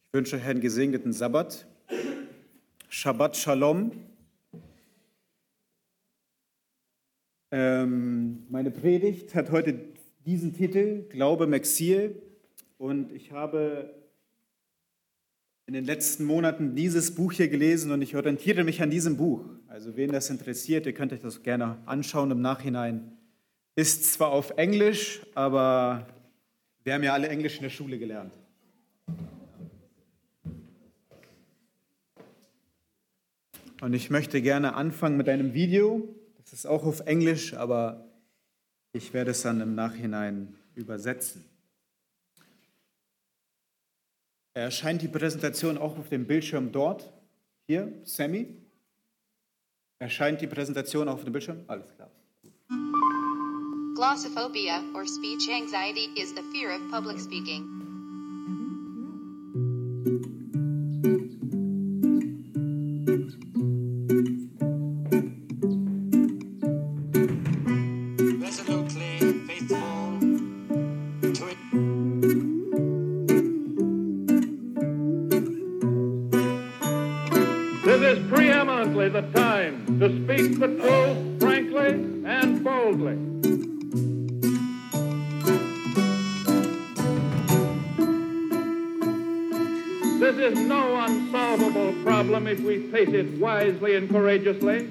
Ich wünsche einen gesegneten Sabbat. Shabbat Shalom. Meine Predigt hat heute diesen Titel, Glaube im Exil. Und ich habe in den letzten Monaten dieses Buch hier gelesen und ich orientiere mich an diesem Buch. Also wen das interessiert, ihr könnt euch das gerne anschauen im Nachhinein. Ist zwar auf Englisch, aber wir haben ja alle Englisch in der Schule gelernt. Und ich möchte gerne anfangen mit einem Video. Das ist auch auf Englisch, aber ich werde es dann im Nachhinein übersetzen. Erscheint die Präsentation auch auf dem Bildschirm dort? Hier, Sammy? Erscheint die Präsentation auch auf dem Bildschirm? Alles klar. Glossophobia, or speech anxiety, is the fear of public speaking. This is preeminently the time to speak the truth frankly and boldly. This is no unsolvable problem if we face it wisely and courageously.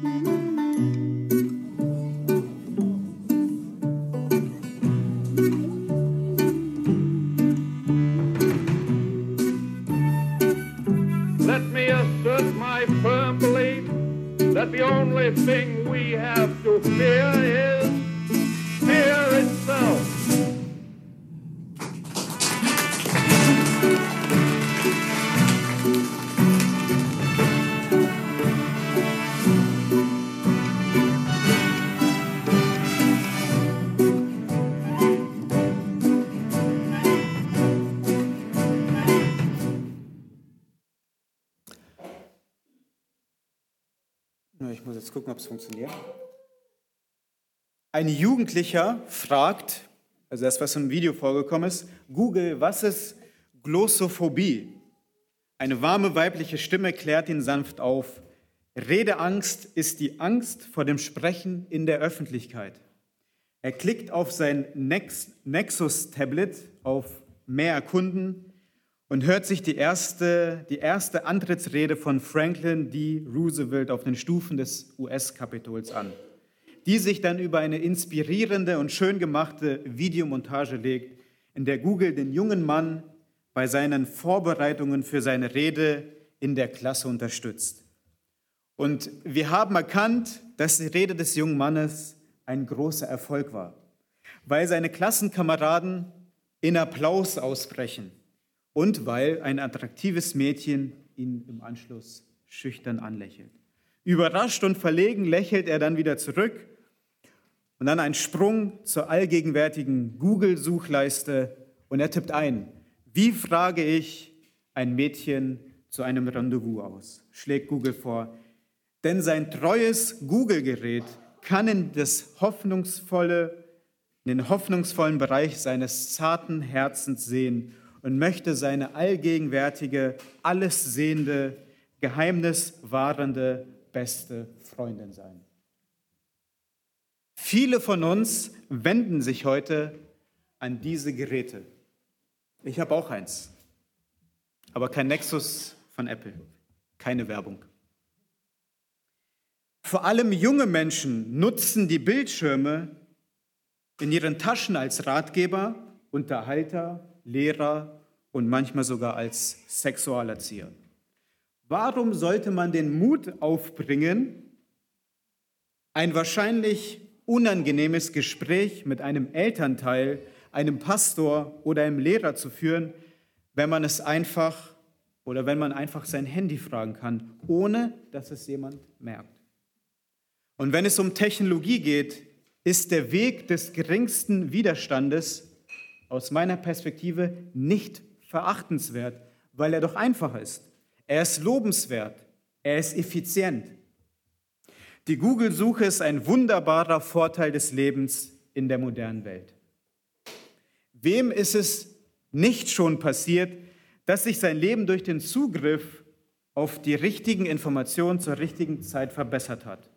Let me assert my firm belief that the only thing we have to fear is fear itself. Ich muss jetzt gucken, ob es funktioniert. Ein Jugendlicher fragt, also das, was im Video vorgekommen ist, Google, was ist Glossophobie? Eine warme weibliche Stimme klärt ihn sanft auf. Redeangst ist die Angst vor dem Sprechen in der Öffentlichkeit. Er klickt auf sein Nexus-Tablet auf Mehr erkunden und hört sich die erste Antrittsrede von Franklin D. Roosevelt auf den Stufen des US-Kapitols an, die sich dann über eine inspirierende und schön gemachte Videomontage legt, in der Google den jungen Mann bei seinen Vorbereitungen für seine Rede in der Klasse unterstützt. Und wir haben erkannt, dass die Rede des jungen Mannes ein großer Erfolg war, weil seine Klassenkameraden in Applaus ausbrechen. Und weil ein attraktives Mädchen ihn im Anschluss schüchtern anlächelt. Überrascht und verlegen lächelt er dann wieder zurück und dann ein Sprung zur allgegenwärtigen Google-Suchleiste und er tippt ein, wie frage ich ein Mädchen zu einem Rendezvous aus? Schlägt Google vor. Denn sein treues Google-Gerät kann in den hoffnungsvollen Bereich seines zarten Herzens sehen und möchte seine allgegenwärtige, alles sehende, geheimniswahrende, beste Freundin sein. Viele von uns wenden sich heute an diese Geräte. Ich habe auch eins, aber kein Nexus von Apple, keine Werbung. Vor allem junge Menschen nutzen die Bildschirme in ihren Taschen als Ratgeber, Unterhalter, Lehrer und manchmal sogar als Sexualerzieher. Warum sollte man den Mut aufbringen, ein wahrscheinlich unangenehmes Gespräch mit einem Elternteil, einem Pastor oder einem Lehrer zu führen, wenn man einfach sein Handy fragen kann, ohne dass es jemand merkt? Und wenn es um Technologie geht, ist der Weg des geringsten Widerstandes aus meiner Perspektive nicht verachtenswert, weil er doch einfach ist. Er ist lobenswert, er ist effizient. Die Google-Suche ist ein wunderbarer Vorteil des Lebens in der modernen Welt. Wem ist es nicht schon passiert, dass sich sein Leben durch den Zugriff auf die richtigen Informationen zur richtigen Zeit verbessert hat.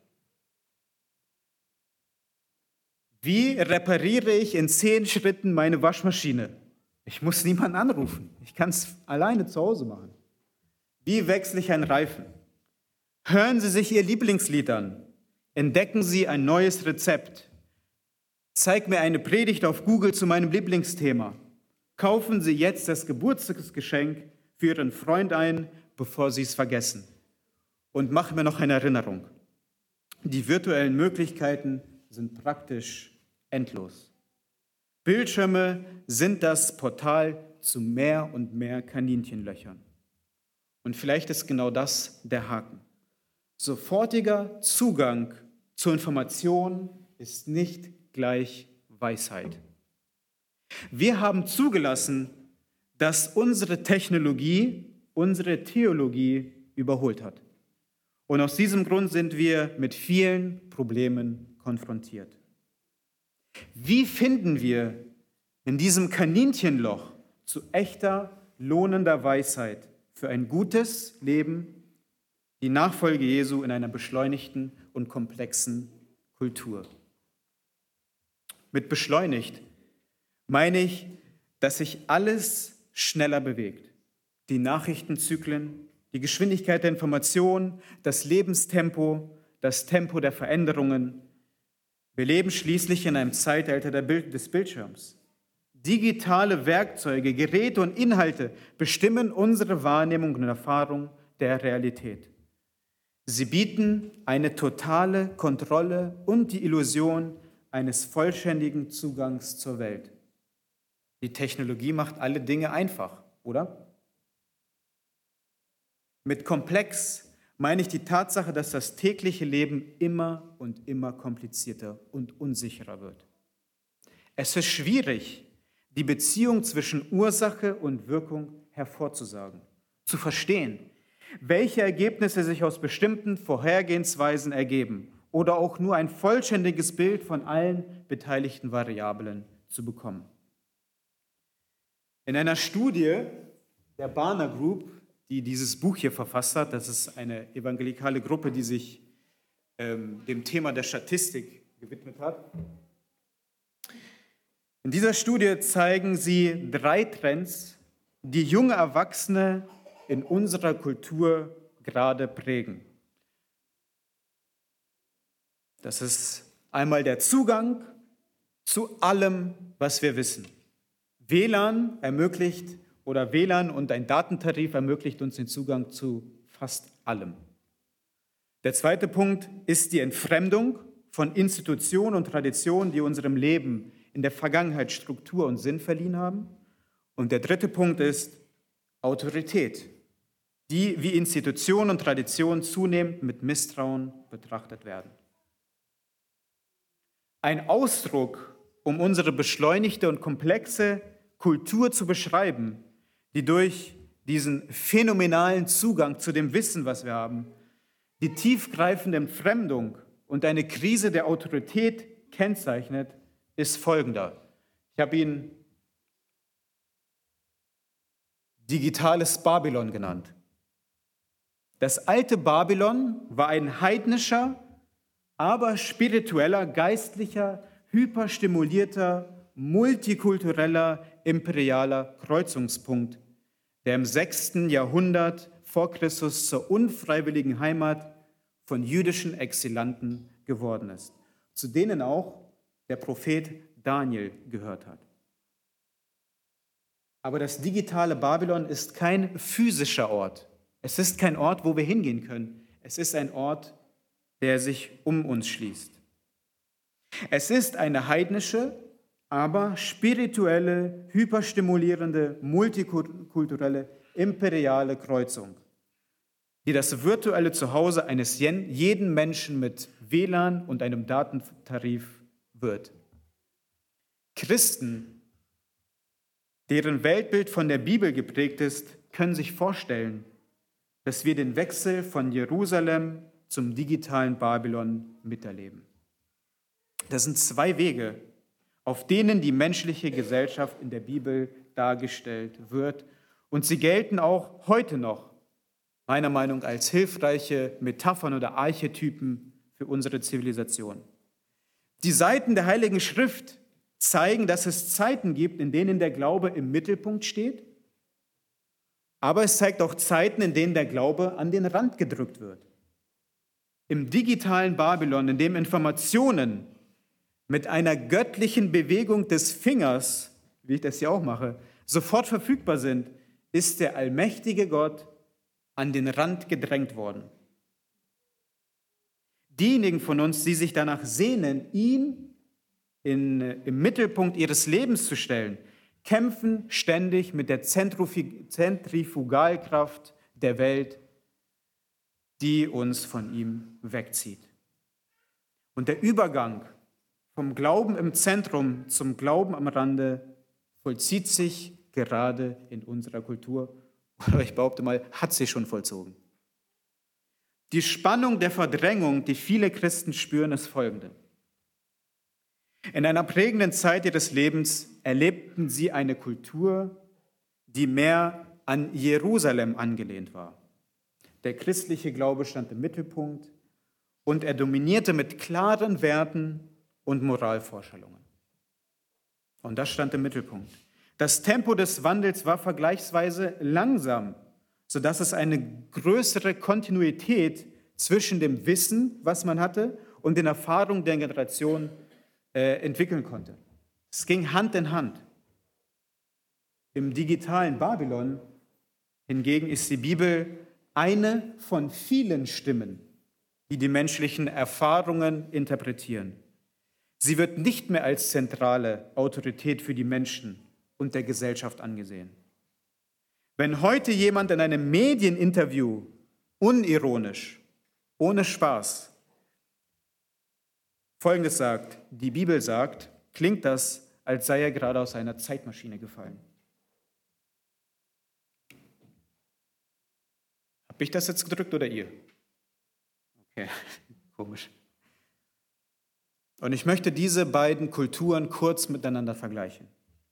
Wie repariere ich in 10 Schritten meine Waschmaschine? Ich muss niemanden anrufen. Ich kann es alleine zu Hause machen. Wie wechsle ich einen Reifen? Hören Sie sich Ihr Lieblingslied an. Entdecken Sie ein neues Rezept. Zeig mir eine Predigt auf Google zu meinem Lieblingsthema. Kaufen Sie jetzt das Geburtstagsgeschenk für Ihren Freund ein, bevor Sie es vergessen. Und machen mir noch eine Erinnerung. Die virtuellen Möglichkeiten sind praktisch endlos. Bildschirme sind das Portal zu mehr und mehr Kaninchenlöchern. Und vielleicht ist genau das der Haken. Sofortiger Zugang zur Information ist nicht gleich Weisheit. Wir haben zugelassen, dass unsere Technologie unsere Theologie überholt hat. Und aus diesem Grund sind wir mit vielen Problemen konfrontiert. Wie finden wir in diesem Kaninchenloch zu echter, lohnender Weisheit für ein gutes Leben, die Nachfolge Jesu in einer beschleunigten und komplexen Kultur? Mit beschleunigt meine ich, dass sich alles schneller bewegt. Die Nachrichtenzyklen, die Geschwindigkeit der Information, das Lebenstempo, das Tempo der Veränderungen. Wir leben schließlich in einem Zeitalter des Bildschirms. Digitale Werkzeuge, Geräte und Inhalte bestimmen unsere Wahrnehmung und Erfahrung der Realität. Sie bieten eine totale Kontrolle und die Illusion eines vollständigen Zugangs zur Welt. Die Technologie macht alle Dinge einfach, oder? Mit komplex meine ich die Tatsache, dass das tägliche Leben immer und immer komplizierter und unsicherer wird. Es ist schwierig, die Beziehung zwischen Ursache und Wirkung hervorzusagen, zu verstehen, welche Ergebnisse sich aus bestimmten Vorhergehensweisen ergeben oder auch nur ein vollständiges Bild von allen beteiligten Variablen zu bekommen. In einer Studie der Barna Group, die dieses Buch hier verfasst hat, das ist eine evangelikale Gruppe, die sich dem Thema der Statistik gewidmet hat. In dieser Studie zeigen sie 3 Trends, die junge Erwachsene in unserer Kultur gerade prägen. Das ist einmal der Zugang zu allem, was wir wissen. WLAN und ein Datentarif ermöglicht uns den Zugang zu fast allem. Der zweite Punkt ist die Entfremdung von Institutionen und Traditionen, die unserem Leben in der Vergangenheit Struktur und Sinn verliehen haben. Und der dritte Punkt ist Autorität, die wie Institutionen und Traditionen zunehmend mit Misstrauen betrachtet werden. Ein Ausdruck, um unsere beschleunigte und komplexe Kultur zu beschreiben, die durch diesen phänomenalen Zugang zu dem Wissen, was wir haben, die tiefgreifende Entfremdung und eine Krise der Autorität kennzeichnet, ist folgender. Ich habe ihn digitales Babylon genannt. Das alte Babylon war ein heidnischer, aber spiritueller, geistlicher, hyperstimulierter, multikultureller, imperialer Kreuzungspunkt, der im 6. Jahrhundert vor Christus zur unfreiwilligen Heimat von jüdischen Exilanten geworden ist, zu denen auch der Prophet Daniel gehört hat. Aber das digitale Babylon ist kein physischer Ort. Es ist kein Ort, wo wir hingehen können. Es ist ein Ort, der sich um uns schließt. Es ist eine heidnische, aber spirituelle, hyperstimulierende, multikulturelle, imperiale Kreuzung, die das virtuelle Zuhause eines jeden Menschen mit WLAN und einem Datentarif wird. Christen, deren Weltbild von der Bibel geprägt ist, können sich vorstellen, dass wir den Wechsel von Jerusalem zum digitalen Babylon miterleben. Das sind 2 Wege, auf denen die menschliche Gesellschaft in der Bibel dargestellt wird Und sie gelten auch heute noch, meiner Meinung nach, als hilfreiche Metaphern oder Archetypen für unsere Zivilisation. Die Seiten der Heiligen Schrift zeigen, dass es Zeiten gibt, in denen der Glaube im Mittelpunkt steht, aber es zeigt auch Zeiten, in denen der Glaube an den Rand gedrückt wird. Im digitalen Babylon, in dem Informationen mit einer göttlichen Bewegung des Fingers, wie ich das hier auch mache, sofort verfügbar sind, ist der allmächtige Gott an den Rand gedrängt worden. Diejenigen von uns, die sich danach sehnen, ihn im Mittelpunkt ihres Lebens zu stellen, kämpfen ständig mit der Zentrifugalkraft der Welt, die uns von ihm wegzieht. Und der Übergang vom Glauben im Zentrum zum Glauben am Rande vollzieht sich gerade in unserer Kultur. Oder ich behaupte mal, hat sich schon vollzogen. Die Spannung der Verdrängung, die viele Christen spüren, ist folgende. In einer prägenden Zeit ihres Lebens erlebten sie eine Kultur, die mehr an Jerusalem angelehnt war. Der christliche Glaube stand im Mittelpunkt und er dominierte mit klaren Werten und Moralvorstellungen. Und das stand im Mittelpunkt. Das Tempo des Wandels war vergleichsweise langsam, sodass es eine größere Kontinuität zwischen dem Wissen, was man hatte, und den Erfahrungen der Generation entwickeln konnte. Es ging Hand in Hand. Im digitalen Babylon hingegen ist die Bibel eine von vielen Stimmen, die die menschlichen Erfahrungen interpretieren. Sie wird nicht mehr als zentrale Autorität für die Menschen und der Gesellschaft angesehen. Wenn heute jemand in einem Medieninterview unironisch, ohne Spaß, Folgendes sagt, die Bibel sagt, klingt das, als sei er gerade aus einer Zeitmaschine gefallen. Habe ich das jetzt gedrückt oder ihr? Okay, komisch. Und ich möchte diese beiden Kulturen kurz miteinander vergleichen.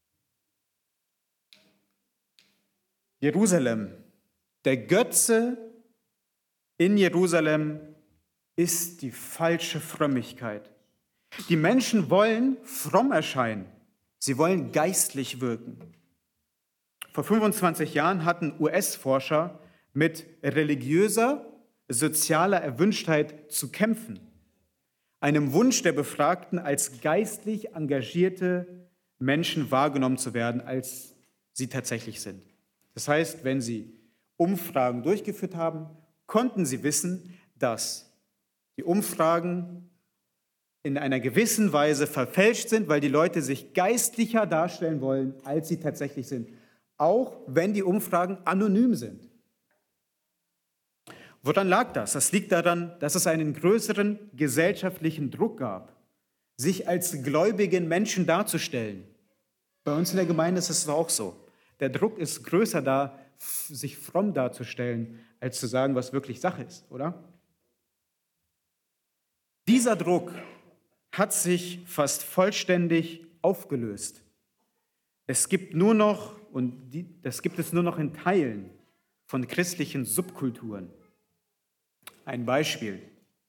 Jerusalem. Der Götze in Jerusalem ist die falsche Frömmigkeit. Die Menschen wollen fromm erscheinen. Sie wollen geistlich wirken. Vor 25 Jahren hatten US-Forscher mit religiöser, sozialer Erwünschtheit zu kämpfen. Einem Wunsch der Befragten, als geistlich engagierte Menschen wahrgenommen zu werden, als sie tatsächlich sind. Das heißt, wenn sie Umfragen durchgeführt haben, konnten sie wissen, dass die Umfragen in einer gewissen Weise verfälscht sind, weil die Leute sich geistlicher darstellen wollen, als sie tatsächlich sind. Auch wenn die Umfragen anonym sind. Woran lag das? Das liegt daran, dass es einen größeren gesellschaftlichen Druck gab, sich als gläubigen Menschen darzustellen. Bei uns in der Gemeinde ist es auch so. Der Druck ist größer da, sich fromm darzustellen, als zu sagen, was wirklich Sache ist, oder? Dieser Druck hat sich fast vollständig aufgelöst. Es gibt nur noch, das gibt es nur noch in Teilen von christlichen Subkulturen. Ein Beispiel.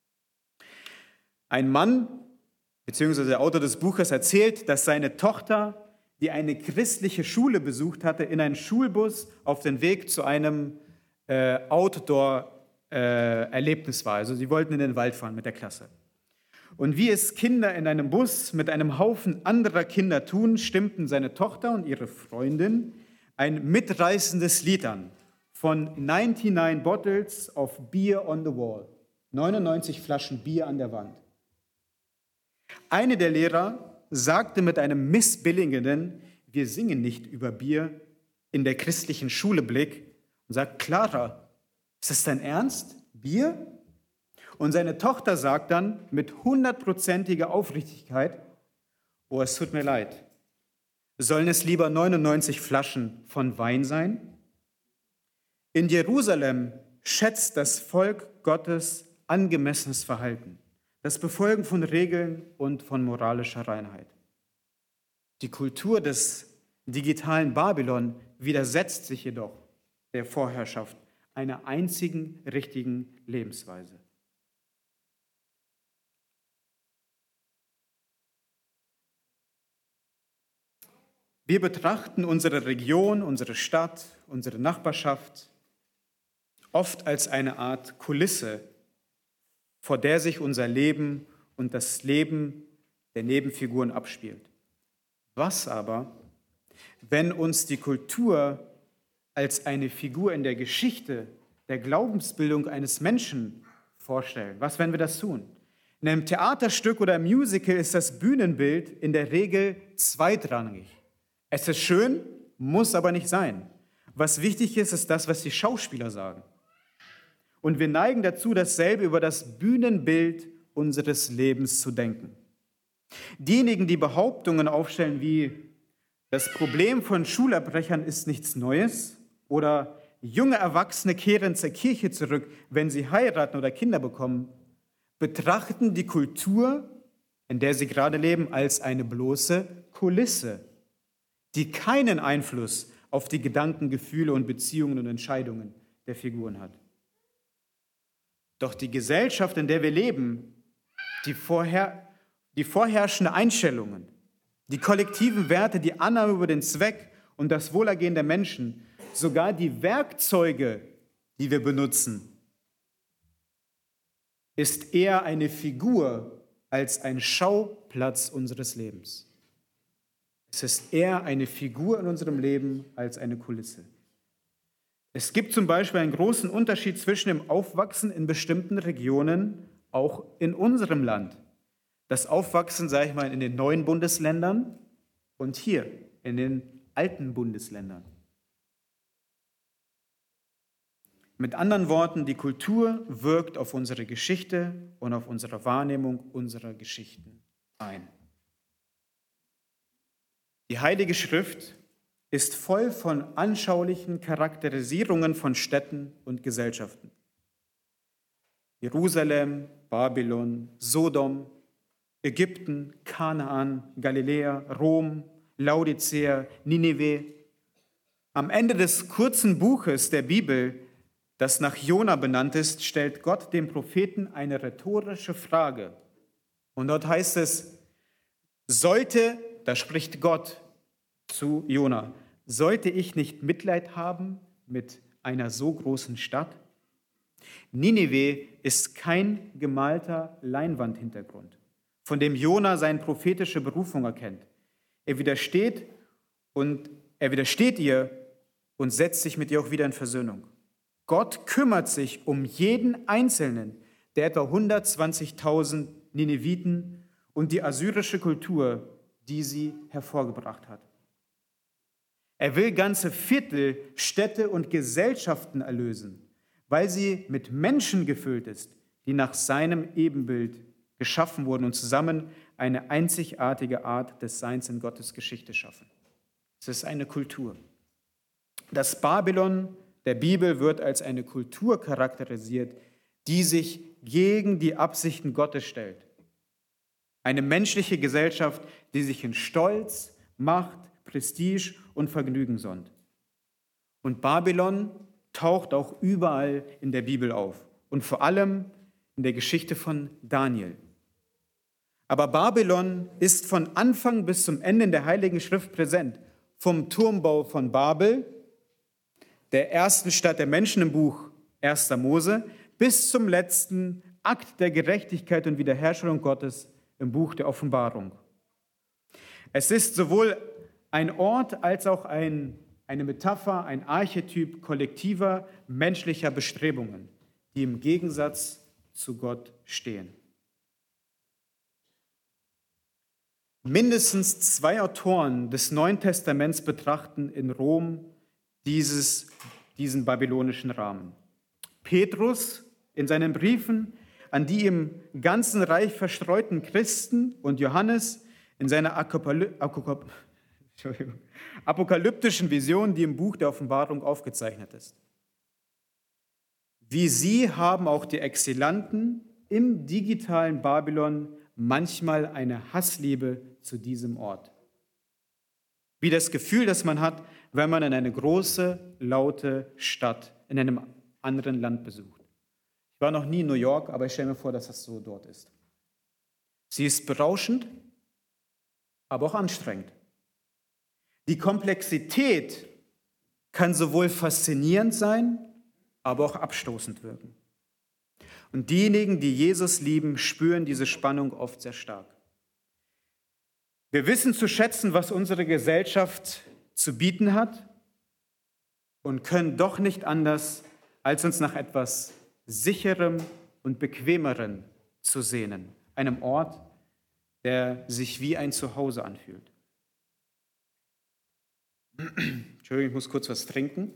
Ein Mann, beziehungsweise der Autor des Buches, erzählt, dass seine Tochter, die eine christliche Schule besucht hatte, in einen Schulbus auf den Weg zu einem Outdoor-Erlebnis war. Also sie wollten in den Wald fahren mit der Klasse. Und wie es Kinder in einem Bus mit einem Haufen anderer Kinder tun, stimmten seine Tochter und ihre Freundin ein mitreißendes Lied an von 99 Bottles of Beer on the Wall, 99 Flaschen Bier an der Wand. Eine der Lehrer sagte mit einem missbilligenden, wir singen nicht über Bier, in der christlichen Schule Blick und sagt, Clara, ist das dein Ernst? Bier? Und seine Tochter sagt dann mit 100%iger Aufrichtigkeit, oh, es tut mir leid, sollen es lieber 99 Flaschen von Wein sein? In Jerusalem schätzt das Volk Gottes angemessenes Verhalten, das Befolgen von Regeln und von moralischer Reinheit. Die Kultur des digitalen Babylon widersetzt sich jedoch der Vorherrschaft einer einzigen richtigen Lebensweise. Wir betrachten unsere Region, unsere Stadt, unsere Nachbarschaft oft als eine Art Kulisse, vor der sich unser Leben und das Leben der Nebenfiguren abspielt. Was aber, wenn uns die Kultur als eine Figur in der Geschichte der Glaubensbildung eines Menschen vorstellen? Was, wenn wir das tun? In einem Theaterstück oder Musical ist das Bühnenbild in der Regel zweitrangig. Es ist schön, muss aber nicht sein. Was wichtig ist, ist das, was die Schauspieler sagen. Und wir neigen dazu, dasselbe über das Bühnenbild unseres Lebens zu denken. Diejenigen, die Behauptungen aufstellen wie das Problem von Schulabbrechern ist nichts Neues oder junge Erwachsene kehren zur Kirche zurück, wenn sie heiraten oder Kinder bekommen, betrachten die Kultur, in der sie gerade leben, als eine bloße Kulisse, die keinen Einfluss auf die Gedanken, Gefühle und Beziehungen und Entscheidungen der Figuren hat. Doch die Gesellschaft, in der wir leben, die vorherrschende Einstellungen, die kollektiven Werte, die Annahme über den Zweck und das Wohlergehen der Menschen, sogar die Werkzeuge, die wir benutzen, ist eher eine Figur als ein Schauplatz unseres Lebens. Es ist eher eine Figur in unserem Leben als eine Kulisse. Es gibt zum Beispiel einen großen Unterschied zwischen dem Aufwachsen in bestimmten Regionen, auch in unserem Land. Das Aufwachsen, sage ich mal, in den neuen Bundesländern und hier in den alten Bundesländern. Mit anderen Worten, die Kultur wirkt auf unsere Geschichte und auf unsere Wahrnehmung unserer Geschichten ein. Die Heilige Schrift ist voll von anschaulichen Charakterisierungen von Städten und Gesellschaften. Jerusalem, Babylon, Sodom, Ägypten, Kanaan, Galiläa, Rom, Laodicea, Ninive. Am Ende des kurzen Buches der Bibel, das nach Jona benannt ist, stellt Gott dem Propheten eine rhetorische Frage. Und dort heißt es, da spricht Gott zu Jona, sollte ich nicht Mitleid haben mit einer so großen Stadt? Ninive ist kein gemalter Leinwandhintergrund, von dem Jona seine prophetische Berufung erkennt. Er widersteht ihr und setzt sich mit ihr auch wieder in Versöhnung. Gott kümmert sich um jeden Einzelnen der etwa 120.000 Nineviten und die assyrische Kultur, die sie hervorgebracht hat. Er will ganze Viertel, Städte und Gesellschaften erlösen, weil sie mit Menschen gefüllt ist, die nach seinem Ebenbild geschaffen wurden und zusammen eine einzigartige Art des Seins in Gottes Geschichte schaffen. Es ist eine Kultur. Das Babylon der Bibel wird als eine Kultur charakterisiert, die sich gegen die Absichten Gottes stellt. Eine menschliche Gesellschaft, die sich in Stolz, Macht, Prestige und Vergnügen sonnt. Und Babylon taucht auch überall in der Bibel auf und vor allem in der Geschichte von Daniel. Aber Babylon ist von Anfang bis zum Ende in der Heiligen Schrift präsent. Vom Turmbau von Babel, der ersten Stadt der Menschen im Buch 1. Mose, bis zum letzten Akt der Gerechtigkeit und Wiederherstellung Gottes im Buch der Offenbarung. Es ist sowohl ein Ort als auch eine Metapher, ein Archetyp kollektiver menschlicher Bestrebungen, die im Gegensatz zu Gott stehen. Mindestens 2 Autoren des Neuen Testaments betrachten in Rom diesen babylonischen Rahmen. Petrus in seinen Briefen an die im ganzen Reich verstreuten Christen und Johannes in seiner apokalyptischen Vision, die im Buch der Offenbarung aufgezeichnet ist. Wie sie haben auch die Exilanten im digitalen Babylon manchmal eine Hassliebe zu diesem Ort. Wie das Gefühl, das man hat, wenn man eine große, laute Stadt in einem anderen Land besucht. Ich war noch nie in New York, aber ich stelle mir vor, dass das so dort ist. Sie ist berauschend, aber auch anstrengend. Die Komplexität kann sowohl faszinierend sein, aber auch abstoßend wirken. Und diejenigen, die Jesus lieben, spüren diese Spannung oft sehr stark. Wir wissen zu schätzen, was unsere Gesellschaft zu bieten hat und können doch nicht anders, als uns nach etwas Sicherem und Bequemerem zu sehnen. Einem Ort, der sich wie ein Zuhause anfühlt. Entschuldigung, ich muss kurz was trinken.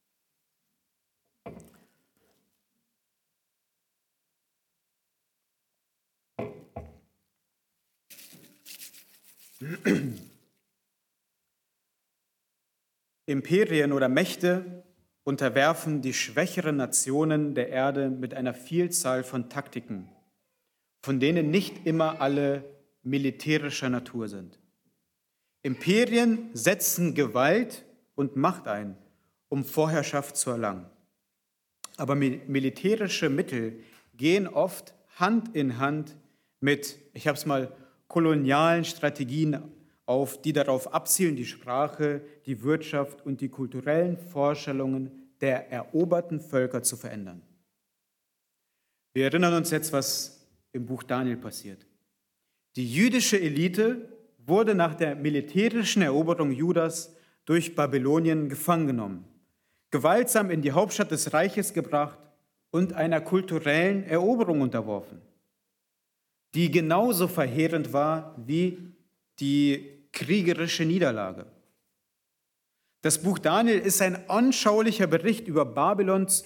Imperien oder Mächte unterwerfen die schwächeren Nationen der Erde mit einer Vielzahl von Taktiken, von denen nicht immer alle militärischer Natur sind. Imperien setzen Gewalt und Macht ein, um Vorherrschaft zu erlangen. Aber militärische Mittel gehen oft Hand in Hand mit, ich habe es mal, kolonialen Strategien auf, die darauf abzielen, die Sprache, die Wirtschaft und die kulturellen Vorstellungen der eroberten Völker zu verändern. Wir erinnern uns jetzt, was im Buch Daniel passiert. Die jüdische Elite wurde nach der militärischen Eroberung Judas durch Babylonien gefangen genommen, gewaltsam in die Hauptstadt des Reiches gebracht und einer kulturellen Eroberung unterworfen, die genauso verheerend war wie die kriegerische Niederlage. Das Buch Daniel ist ein anschaulicher Bericht über Babylons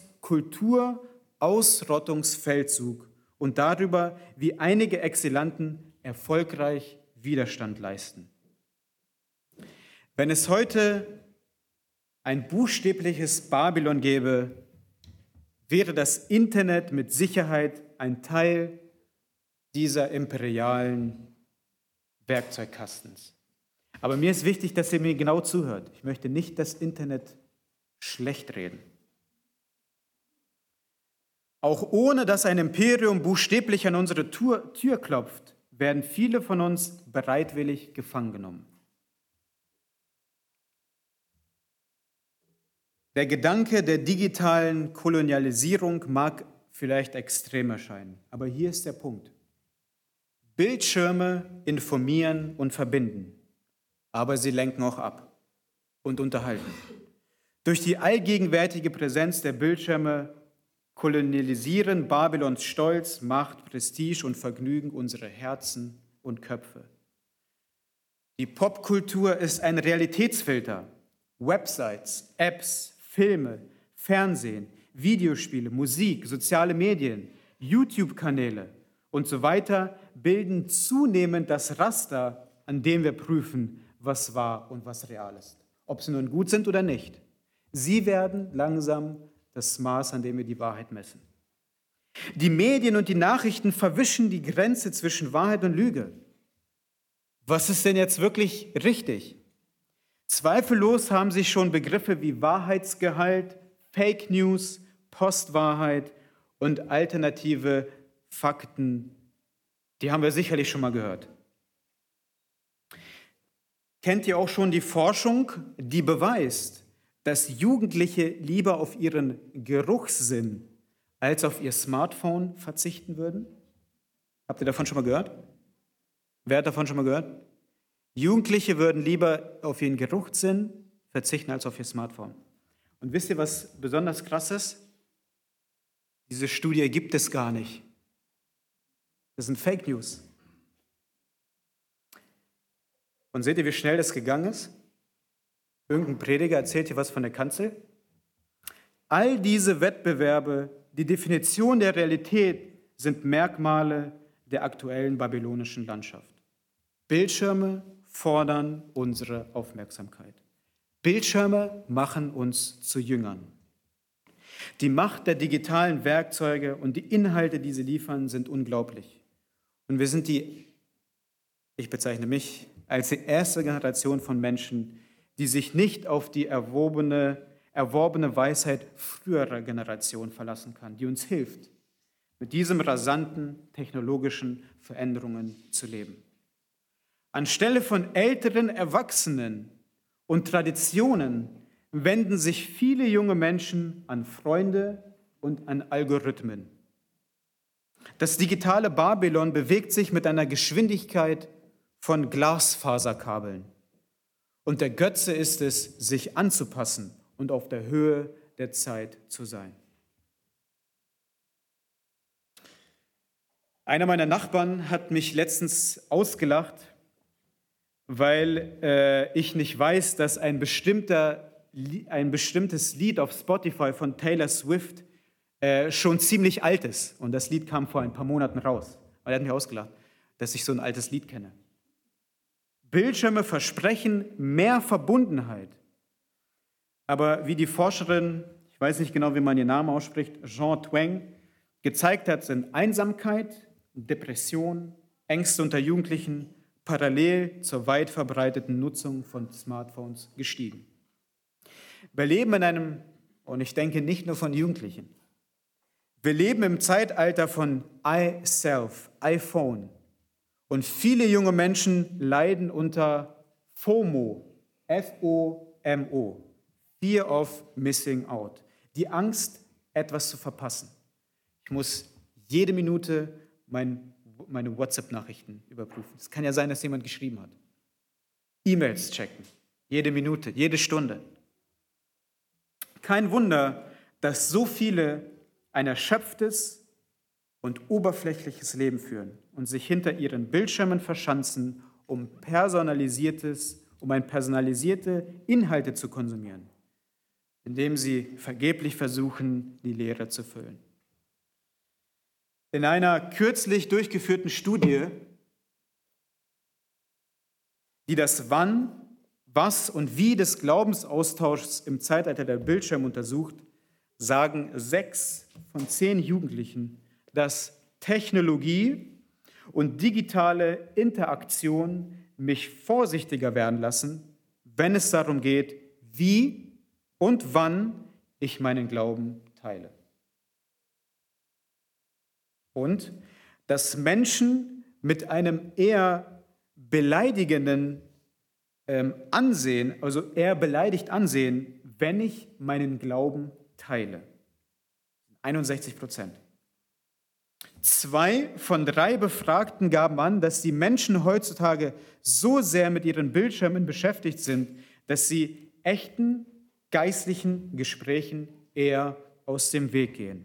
Kulturausrottungsfeldzug und darüber, wie einige Exilanten erfolgreich Widerstand leisten. Wenn es heute ein buchstäbliches Babylon gäbe, wäre das Internet mit Sicherheit ein Teil dieser imperialen Werkzeugkastens. Aber mir ist wichtig, dass ihr mir genau zuhört. Ich möchte nicht das Internet schlecht reden. Auch ohne dass ein Imperium buchstäblich an unsere Tür klopft, werden viele von uns bereitwillig gefangen genommen. Der Gedanke der digitalen Kolonialisierung mag vielleicht extrem erscheinen, aber hier ist der Punkt. Bildschirme informieren und verbinden, aber sie lenken auch ab und unterhalten. Durch die allgegenwärtige Präsenz der Bildschirme kolonialisieren Babylons Stolz, Macht, Prestige und Vergnügen unsere Herzen und Köpfe. Die Popkultur ist ein Realitätsfilter. Websites, Apps, Filme, Fernsehen, Videospiele, Musik, soziale Medien, YouTube-Kanäle und so weiter bilden zunehmend das Raster, an dem wir prüfen, was wahr und was real ist. Ob sie nun gut sind oder nicht. Sie werden langsam das Maß, an dem wir die Wahrheit messen. Die Medien und die Nachrichten verwischen die Grenze zwischen Wahrheit und Lüge. Was ist denn jetzt wirklich richtig? Zweifellos haben sich schon Begriffe wie Wahrheitsgehalt, Fake News, Postwahrheit und alternative Fakten, die haben wir sicherlich schon mal gehört. Kennt ihr auch schon die Forschung, die beweist, dass Jugendliche lieber auf ihren Geruchssinn als auf ihr Smartphone verzichten würden? Habt ihr davon schon mal gehört? Wer hat davon schon mal gehört? Jugendliche würden lieber auf ihren Geruchssinn verzichten als auf ihr Smartphone. Und wisst ihr, was besonders krass ist? Diese Studie gibt es gar nicht. Das sind Fake News. Und seht ihr, wie schnell das gegangen ist? Irgendein Prediger erzählt hier was von der Kanzel. All diese Wettbewerbe, die Definition der Realität, sind Merkmale der aktuellen babylonischen Landschaft. Bildschirme fordern unsere Aufmerksamkeit. Bildschirme machen uns zu Jüngern. Die Macht der digitalen Werkzeuge und die Inhalte, die sie liefern, sind unglaublich. Und wir sind ich bezeichne mich als die erste Generation von Menschen, die sich nicht auf die erworbene Weisheit früherer Generationen verlassen kann, die uns hilft, mit diesen rasanten technologischen Veränderungen zu leben. Anstelle von älteren Erwachsenen und Traditionen wenden sich viele junge Menschen an Freunde und an Algorithmen. Das digitale Babylon bewegt sich mit einer Geschwindigkeit von Glasfaserkabeln. Und der Götze ist es, sich anzupassen und auf der Höhe der Zeit zu sein. Einer meiner Nachbarn hat mich letztens ausgelacht, weil ich nicht weiß, dass ein bestimmtes Lied auf Spotify von Taylor Swift schon ziemlich alt ist. Und das Lied kam vor ein paar Monaten raus. Und er hat mich ausgelacht, dass ich so ein altes Lied kenne. Bildschirme versprechen mehr Verbundenheit. Aber wie die Forscherin, ich weiß nicht genau, wie man ihren Namen ausspricht, Jean Twenge, gezeigt hat, sind Einsamkeit, Depression, Ängste unter Jugendlichen parallel zur weit verbreiteten Nutzung von Smartphones gestiegen. Wir leben in einem, und ich denke nicht nur von Jugendlichen, wir leben im Zeitalter von iSelf, iPhone. Und viele junge Menschen leiden unter FOMO, F-O-M-O, Fear of Missing Out, die Angst, etwas zu verpassen. Ich muss jede Minute meine WhatsApp-Nachrichten überprüfen. Es kann ja sein, dass jemand geschrieben hat. E-Mails checken, jede Minute, jede Stunde. Kein Wunder, dass so viele ein erschöpftes und oberflächliches Leben führen und sich hinter ihren Bildschirmen verschanzen, um personalisierte Inhalte zu konsumieren, indem sie vergeblich versuchen, die Leere zu füllen. In einer kürzlich durchgeführten Studie, die das Wann, Was und Wie des Glaubensaustauschs im Zeitalter der Bildschirme untersucht, sagen 6 von 10 Jugendlichen, dass Technologie und digitale Interaktion mich vorsichtiger werden lassen, wenn es darum geht, wie und wann ich meinen Glauben teile. Und dass Menschen mit einem eher beleidigenden Ansehen, also eher beleidigt ansehen, wenn ich meinen Glauben teile. 61%. 2 von 3 Befragten gaben an, dass die Menschen heutzutage so sehr mit ihren Bildschirmen beschäftigt sind, dass sie echten geistlichen Gesprächen eher aus dem Weg gehen.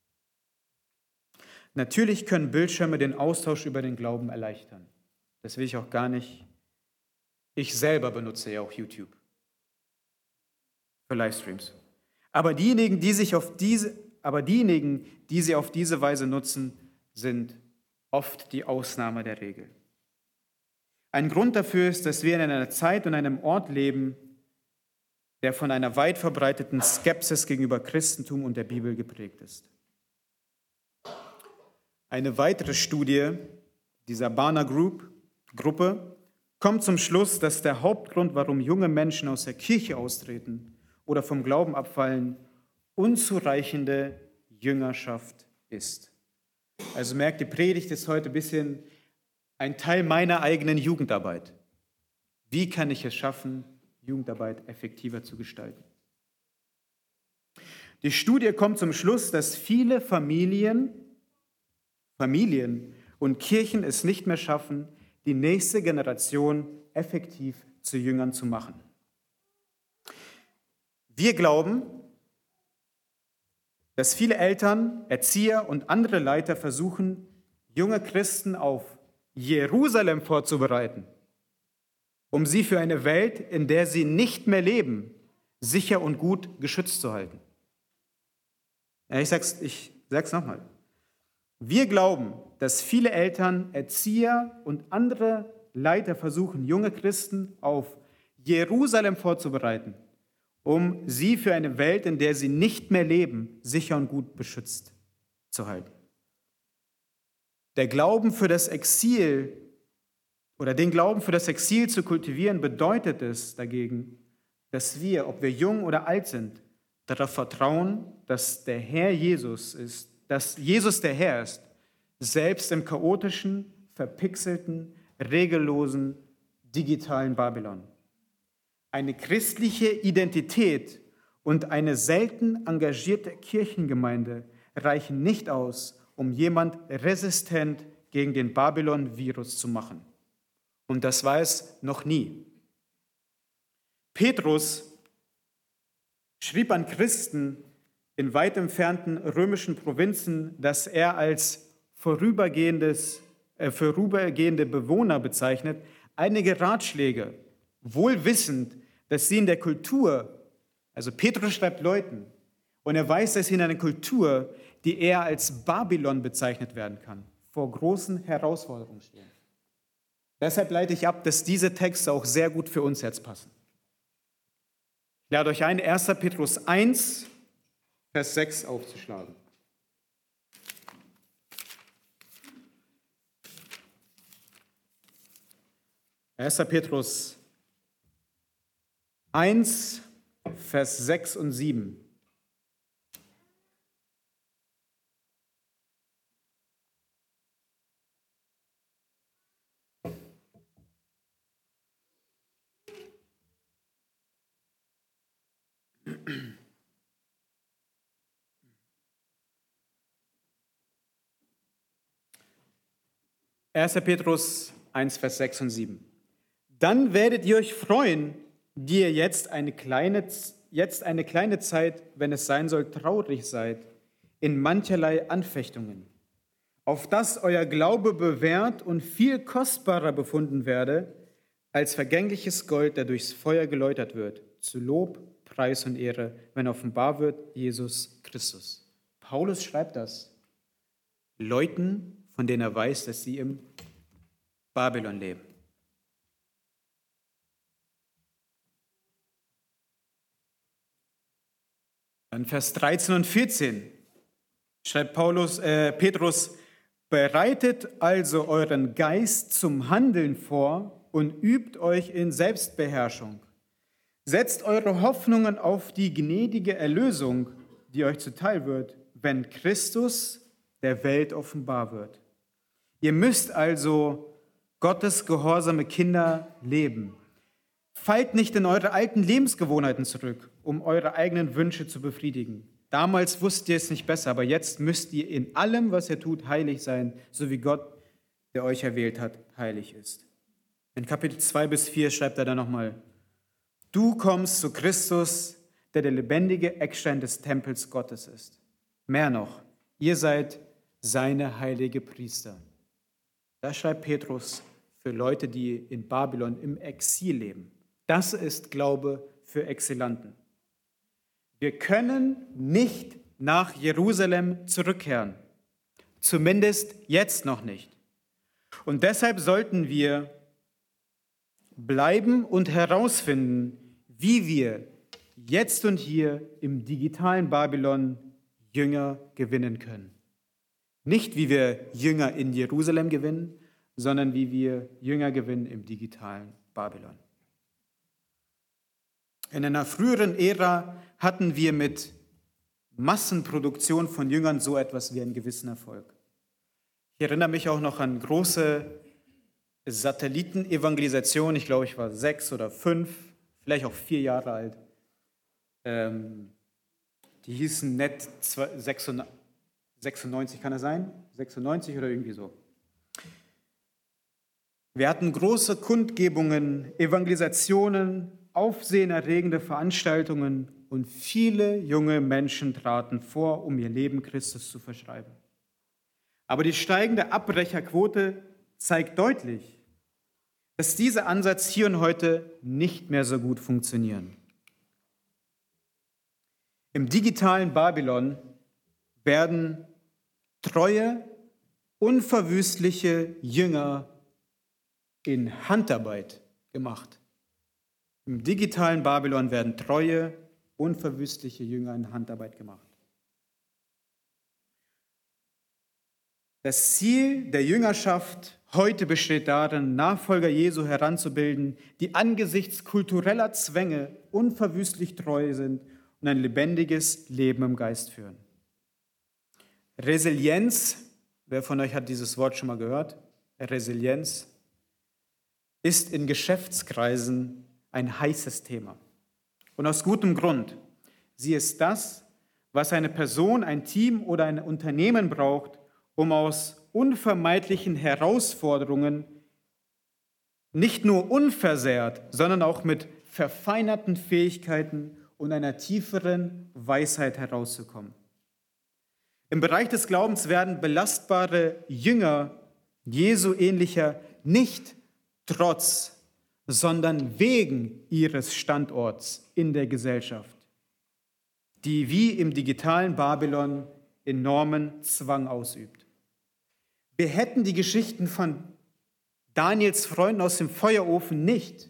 Natürlich können Bildschirme den Austausch über den Glauben erleichtern. Das will ich auch gar nicht. Ich selber benutze ja auch YouTube für Livestreams. Aber diejenigen, die sie auf diese Weise nutzen, sind oft die Ausnahme der Regel. Ein Grund dafür ist, dass wir in einer Zeit und einem Ort leben, der von einer weit verbreiteten Skepsis gegenüber Christentum und der Bibel geprägt ist. Eine weitere Studie dieser Barna-Gruppe kommt zum Schluss, dass der Hauptgrund, warum junge Menschen aus der Kirche austreten oder vom Glauben abfallen, unzureichende Jüngerschaft ist. Also merkt, die Predigt ist heute ein bisschen ein Teil meiner eigenen Jugendarbeit. Wie kann ich es schaffen, Jugendarbeit effektiver zu gestalten? Die Studie kommt zum Schluss, dass viele Familien und Kirchen es nicht mehr schaffen, die nächste Generation effektiv zu Jüngern zu machen. Wir glauben, dass viele Eltern, Erzieher und andere Leiter versuchen, junge Christen auf Jerusalem vorzubereiten, um sie für eine Welt, in der sie nicht mehr leben, sicher und gut geschützt zu halten. Ja, ich sag's nochmal. Wir glauben, dass viele Eltern, Erzieher und andere Leiter versuchen, junge Christen auf Jerusalem vorzubereiten, um sie für eine Welt, in der sie nicht mehr leben, sicher und gut beschützt zu halten. Den Glauben für das Exil zu kultivieren, bedeutet es dagegen, dass wir, ob wir jung oder alt sind, darauf vertrauen, dass der Herr Jesus ist, dass Jesus der Herr ist, selbst im chaotischen, verpixelten, regellosen, digitalen Babylon. Eine christliche Identität und eine selten engagierte Kirchengemeinde reichen nicht aus, um jemand resistent gegen den Babylon-Virus zu machen. Und das war es noch nie. Petrus schrieb an Christen in weit entfernten römischen Provinzen, dass er als vorübergehende Bewohner bezeichnet, einige Ratschläge, wohl wissend, dass sie in der Kultur, also Petrus schreibt Leuten, und er weiß, dass sie in einer Kultur, die eher als Babylon bezeichnet werden kann, vor großen Herausforderungen stehen. Deshalb leite ich ab, dass diese Texte auch sehr gut für uns jetzt passen. Ich lade euch ein, 1. Petrus 1, Vers 6 aufzuschlagen. 1. Petrus 1, Vers 6 und 7. Erster Petrus 1, Vers 6 und 7. Dann werdet ihr euch freuen, die ihr jetzt eine kleine Zeit, wenn es sein soll, traurig seid, in mancherlei Anfechtungen, auf dass euer Glaube bewährt und viel kostbarer befunden werde, als vergängliches Gold, der durchs Feuer geläutert wird, zu Lob, Preis und Ehre, wenn offenbar wird Jesus Christus. Paulus schreibt das Leuten, von denen er weiß, dass sie im Babylon leben. Dann Vers 13 und 14 schreibt Petrus, bereitet also euren Geist zum Handeln vor und übt euch in Selbstbeherrschung. Setzt eure Hoffnungen auf die gnädige Erlösung, die euch zuteil wird, wenn Christus der Welt offenbar wird. Ihr müsst also Gottes gehorsame Kinder leben. Fallt nicht in eure alten Lebensgewohnheiten zurück, um eure eigenen Wünsche zu befriedigen. Damals wusstet ihr es nicht besser, aber jetzt müsst ihr in allem, was ihr tut, heilig sein, so wie Gott, der euch erwählt hat, heilig ist. In Kapitel 2 bis 4 schreibt er dann nochmal, du kommst zu Christus, der lebendige Eckstein des Tempels Gottes ist. Mehr noch, ihr seid seine heilige Priester. Das schreibt Petrus für Leute, die in Babylon im Exil leben. Das ist Glaube für Exilanten. Wir können nicht nach Jerusalem zurückkehren. Zumindest jetzt noch nicht. Und deshalb sollten wir bleiben und herausfinden, wie wir jetzt und hier im digitalen Babylon Jünger gewinnen können. Nicht, wie wir Jünger in Jerusalem gewinnen, sondern wie wir Jünger gewinnen im digitalen Babylon. In einer früheren Ära hatten wir mit Massenproduktion von Jüngern so etwas wie einen gewissen Erfolg. Ich erinnere mich auch noch an große Satellitenevangelisationen. Ich glaube, ich war 6 oder 5, vielleicht auch 4 Jahre alt. Die hießen Net 96, kann das sein? 96 oder irgendwie so. Wir hatten große Kundgebungen, Evangelisationen, aufsehenerregende Veranstaltungen und viele junge Menschen traten vor, um ihr Leben Christus zu verschreiben. Aber die steigende Abbrecherquote zeigt deutlich, dass dieser Ansatz hier und heute nicht mehr so gut funktionieren. Im digitalen Babylon werden treue, unverwüstliche Jünger in Handarbeit gemacht. Im digitalen Babylon werden treue, unverwüstliche Jünger in Handarbeit gemacht. Das Ziel der Jüngerschaft heute besteht darin, Nachfolger Jesu heranzubilden, die angesichts kultureller Zwänge unverwüstlich treu sind und ein lebendiges Leben im Geist führen. Resilienz, wer von euch hat dieses Wort schon mal gehört? Resilienz ist in Geschäftskreisen ein heißes Thema. Und aus gutem Grund. Sie ist das, was eine Person, ein Team oder ein Unternehmen braucht, um aus unvermeidlichen Herausforderungen nicht nur unversehrt, sondern auch mit verfeinerten Fähigkeiten und einer tieferen Weisheit herauszukommen. Im Bereich des Glaubens werden belastbare Jünger Jesu ähnlicher nicht trotz, sondern wegen ihres Standorts in der Gesellschaft, die wie im digitalen Babylon enormen Zwang ausübt. Wir hätten die Geschichten von Daniels Freunden aus dem Feuerofen nicht,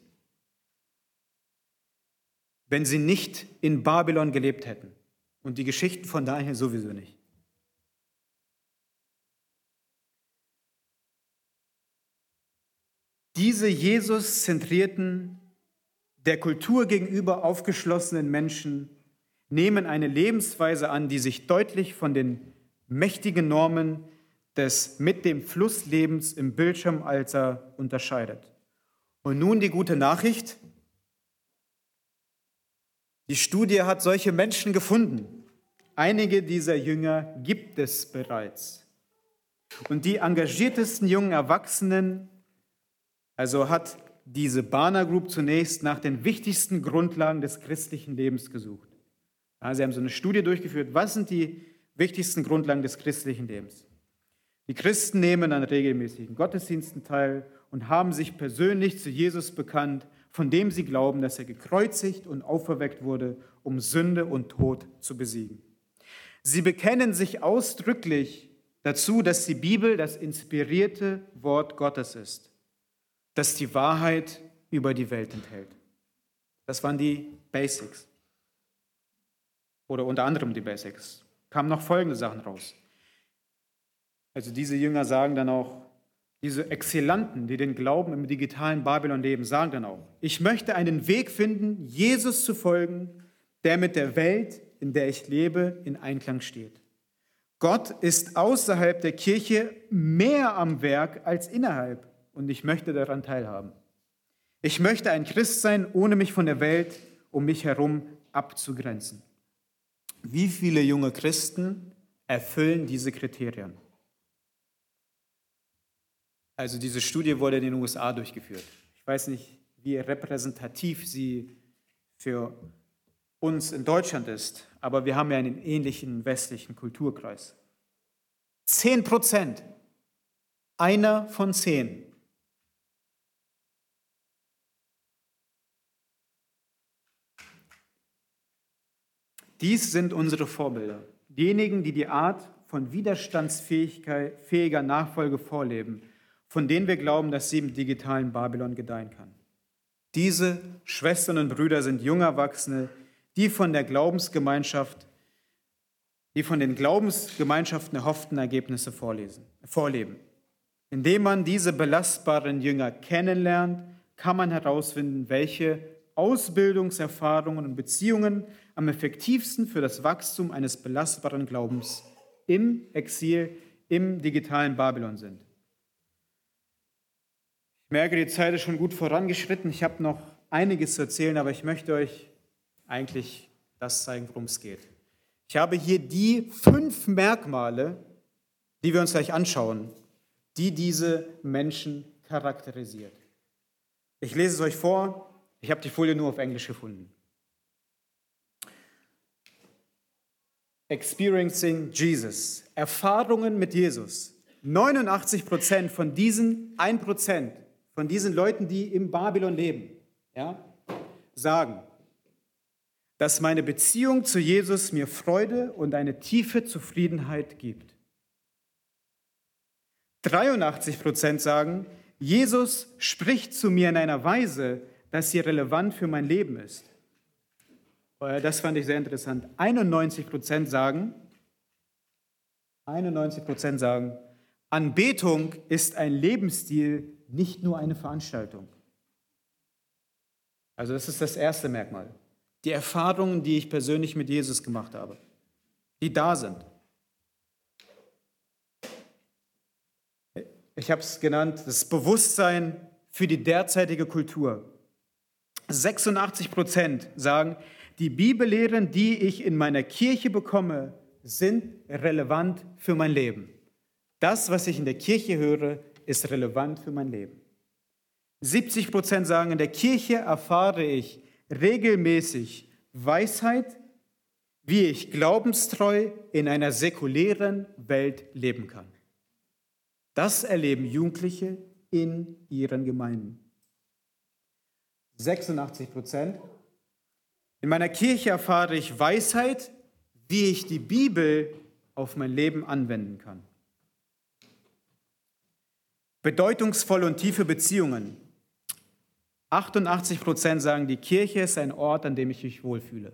wenn sie nicht in Babylon gelebt hätten. Und die Geschichten von Daniel sowieso nicht. Diese Jesus-zentrierten, der Kultur gegenüber aufgeschlossenen Menschen nehmen eine Lebensweise an, die sich deutlich von den mächtigen Normen des mit dem Flusslebens im Bildschirmalter unterscheidet. Und nun die gute Nachricht. Die Studie hat solche Menschen gefunden. Einige dieser Jünger gibt es bereits. Und die engagiertesten jungen Erwachsenen, also hat diese Barna Group zunächst nach den wichtigsten Grundlagen des christlichen Lebens gesucht. Ja, sie haben so eine Studie durchgeführt. Was sind die wichtigsten Grundlagen des christlichen Lebens? Die Christen nehmen an regelmäßigen Gottesdiensten teil und haben sich persönlich zu Jesus bekannt, von dem sie glauben, dass er gekreuzigt und auferweckt wurde, um Sünde und Tod zu besiegen. Sie bekennen sich ausdrücklich dazu, dass die Bibel das inspirierte Wort Gottes ist, das die Wahrheit über die Welt enthält. Das waren die Basics. Oder unter anderem die Basics. Kamen noch folgende Sachen raus. Also diese Jünger sagen dann auch, diese Exilanten, die den Glauben im digitalen Babylon leben, sagen dann auch, ich möchte einen Weg finden, Jesus zu folgen, der mit der Welt, in der ich lebe, in Einklang steht. Gott ist außerhalb der Kirche mehr am Werk als innerhalb und ich möchte daran teilhaben. Ich möchte ein Christ sein, ohne mich von der Welt um mich herum abzugrenzen. Wie viele junge Christen erfüllen diese Kriterien? Also diese Studie wurde in den USA durchgeführt. Ich weiß nicht, wie repräsentativ sie für uns in Deutschland ist, aber wir haben ja einen ähnlichen westlichen Kulturkreis. 10%, einer von 10. Dies sind unsere Vorbilder, diejenigen, die die Art von widerstandsfähiger Nachfolge vorleben, von denen wir glauben, dass sie im digitalen Babylon gedeihen kann. Diese Schwestern und Brüder sind junge Erwachsene, die von den Glaubensgemeinschaften erhofften Ergebnisse vorleben. Indem man diese belastbaren Jünger kennenlernt, kann man herausfinden, welche Ausbildungserfahrungen und Beziehungen am effektivsten für das Wachstum eines belastbaren Glaubens im Exil, im digitalen Babylon sind. Ich merke, die Zeit ist schon gut vorangeschritten. Ich habe noch einiges zu erzählen, aber ich möchte euch eigentlich das zeigen, worum es geht. Ich habe hier die 5 Merkmale, die wir uns gleich anschauen, die diese Menschen charakterisiert. Ich lese es euch vor. Ich habe die Folie nur auf Englisch gefunden. Experiencing Jesus. Erfahrungen mit Jesus. 89% von diesen 1%, von diesen Leuten, die im Babylon leben, sagen, dass meine Beziehung zu Jesus mir Freude und eine tiefe Zufriedenheit gibt. 83% sagen, Jesus spricht zu mir in einer Weise, dass sie relevant für mein Leben ist. Das fand ich sehr interessant. 91% sagen, Anbetung ist ein Lebensstil, nicht nur eine Veranstaltung. Also das ist das erste Merkmal. Die Erfahrungen, die ich persönlich mit Jesus gemacht habe, die da sind. Ich habe es genannt, das Bewusstsein für die derzeitige Kultur. 86% sagen, die Bibellehren, die ich in meiner Kirche bekomme, sind relevant für mein Leben. Das, was ich in der Kirche höre, ist relevant für mein Leben. 70% sagen, in der Kirche erfahre ich regelmäßig Weisheit, wie ich glaubenstreu in einer säkulären Welt leben kann. Das erleben Jugendliche in ihren Gemeinden. 86%. In meiner Kirche erfahre ich Weisheit, wie ich die Bibel auf mein Leben anwenden kann. Bedeutungsvolle und tiefe Beziehungen. 88% sagen, die Kirche ist ein Ort, an dem ich mich wohlfühle.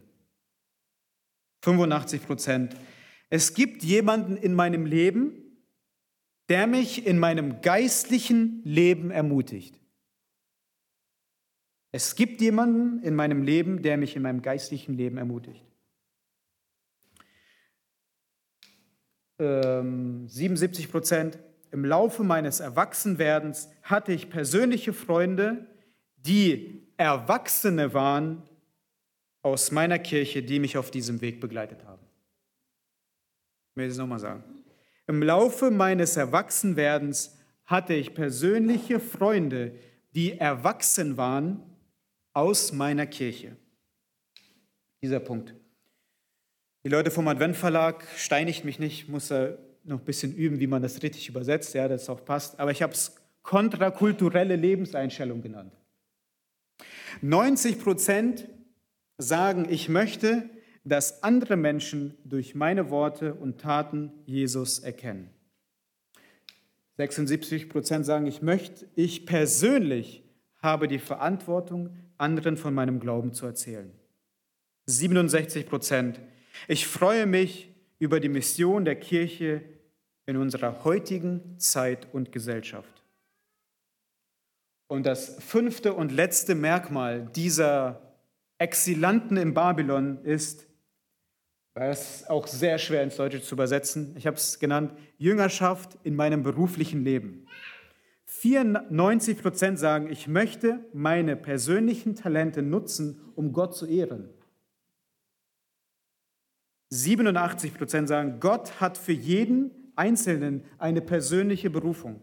85%. Es gibt jemanden in meinem Leben, der mich in meinem geistlichen Leben ermutigt. Es gibt jemanden in meinem Leben, der mich in meinem geistlichen Leben ermutigt. 77%. Im Laufe meines Erwachsenwerdens hatte ich persönliche Freunde, die Erwachsene waren aus meiner Kirche, die mich auf diesem Weg begleitet haben. Ich will es nochmal sagen. Im Laufe meines Erwachsenwerdens hatte ich persönliche Freunde, die erwachsen waren aus meiner Kirche. Dieser Punkt. Die Leute vom Advent-Verlag steinigt mich nicht, ich muss noch ein bisschen üben, wie man das richtig übersetzt, ja, dass es auch passt. Aber ich habe es kontrakulturelle Lebenseinstellung genannt. 90% sagen, ich möchte, dass andere Menschen durch meine Worte und Taten Jesus erkennen. 76% sagen, ich persönlich habe die Verantwortung, anderen von meinem Glauben zu erzählen. 67%, ich freue mich über die Mission der Kirche in unserer heutigen Zeit und Gesellschaft. Und das 5. und letzte Merkmal dieser Exilanten in Babylon ist, weil es auch sehr schwer ins Deutsche zu übersetzen, ich habe es genannt, Jüngerschaft in meinem beruflichen Leben. 94% sagen, ich möchte meine persönlichen Talente nutzen, um Gott zu ehren. 87% sagen, Gott hat für jeden Einzelnen eine persönliche Berufung.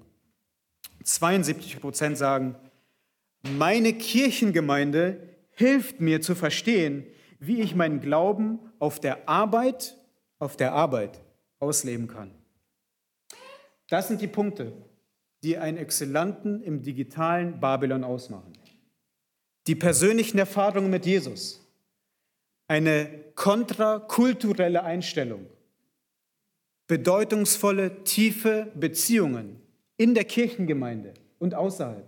72% sagen, meine Kirchengemeinde hilft mir zu verstehen, wie ich meinen Glauben auf der Arbeit ausleben kann. Das sind die Punkte, die einen Exzellenten im digitalen Babylon ausmachen. Die persönlichen Erfahrungen mit Jesus, eine kontrakulturelle Einstellung, bedeutungsvolle, tiefe Beziehungen in der Kirchengemeinde und außerhalb.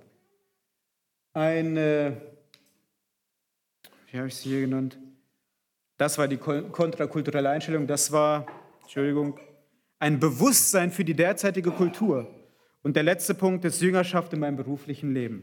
Wie habe ich es hier genannt? Das war die kontrakulturelle Einstellung. Das war, ein Bewusstsein für die derzeitige Kultur. Und der letzte Punkt ist Jüngerschaft in meinem beruflichen Leben.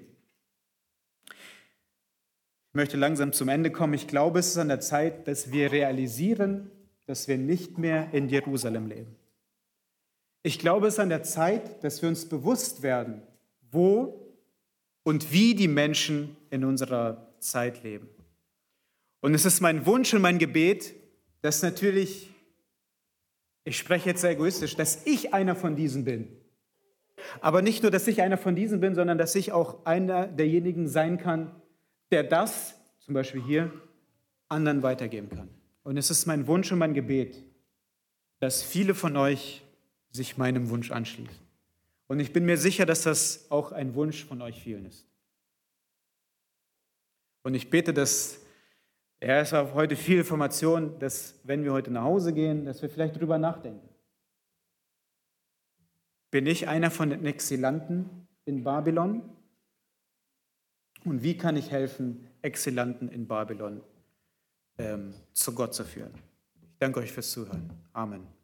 Ich möchte langsam zum Ende kommen. Ich glaube, es ist an der Zeit, dass wir realisieren, dass wir nicht mehr in Jerusalem leben. Ich glaube, es ist an der Zeit, dass wir uns bewusst werden, wo und wie die Menschen in unserer Zeit leben. Und es ist mein Wunsch und mein Gebet, dass natürlich, ich spreche jetzt sehr egoistisch, dass ich einer von diesen bin. Aber nicht nur, dass ich einer von diesen bin, sondern dass ich auch einer derjenigen sein kann, der das, zum Beispiel hier, anderen weitergeben kann. Und es ist mein Wunsch und mein Gebet, dass viele von euch sich meinem Wunsch anschließen. Und ich bin mir sicher, dass das auch ein Wunsch von euch vielen ist. Und ich bete, dass, es war heute viel Information, dass, wenn wir heute nach Hause gehen, dass wir vielleicht drüber nachdenken. Bin ich einer von den Exilanten in Babylon? Und wie kann ich helfen, Exilanten in Babylon zu Gott zu führen? Ich danke euch fürs Zuhören. Amen.